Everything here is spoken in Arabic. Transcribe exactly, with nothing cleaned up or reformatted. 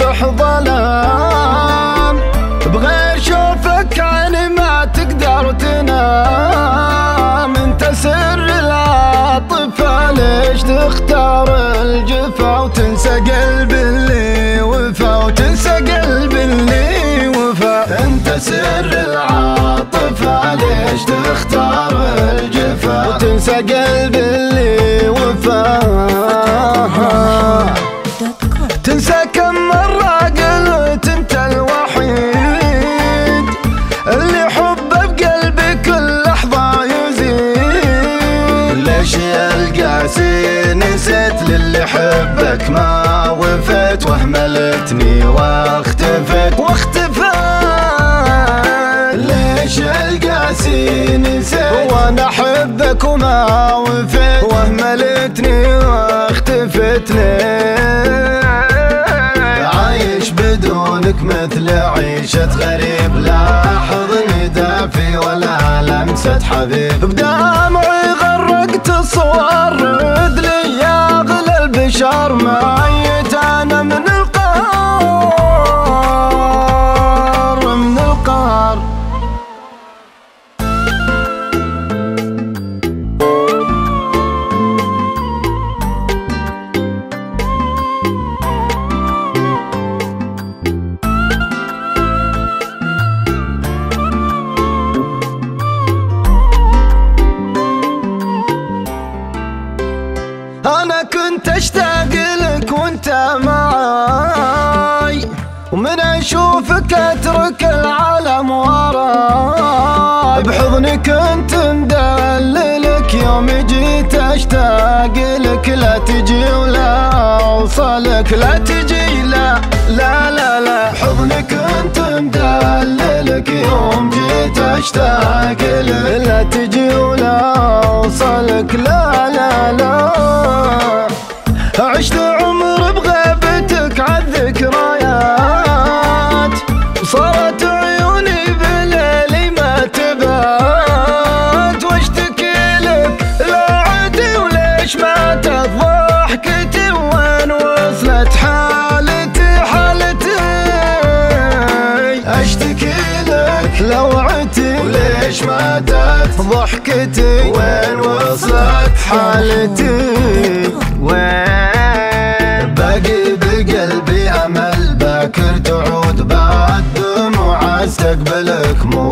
يصبح ظلام، بغير شوفك عيني ما تقدر تنام. انت سر العاطفة ليش تختار الجفا وتنسى قلبي اللي وفا، وتنسى قلبي اللي وفا. انت سر العاطفة ليش تختار الجفا وتنسى قلبي اللي وفا. تنسى كم مرة قلت انت الوحيد اللي حبه بقلبي كل لحظة يزيد. ليش يا القاسي نسيت للي حبك ما وفيت، واهملتني واختفيت واختفيت. ليش يا القاسي نسيت وانا احبك وما وفيت، واهملتني واختفيت. ليه عايش بدونك مثل عيشة غريب، لا حضن دافي ولا لمسة حبيب. بدمعي غرقت الصور، رد لي يا اغلى البشر، ميت انا من القهر من القهر. أنا كنت أشتاق لك وأنت معاي، ومن أشوفك أترك العالم وراي. بحضني كنت مدللك، يوم جيت أشتاق لك لا تجي ولا أوصلك، لا تجي لا لا لا لا. بحضني كنت مدللك، يوم جيت أشتاق لك لا تجي ولا أوصلك، لا لا لا. عشت عمر بغيبتك عالذكريات، وصارت عيوني بليلي ما تبات. واشتكي لك لوعتي وليش ماتت ضحكتي، وين وصلت حالتي حالتي. اشتكي لك لوعتي وليش ماتت ضحكتي، وين وصلت حالتي. وين باقي بقلبي امل باكر تعود بعد دموع استقبلك.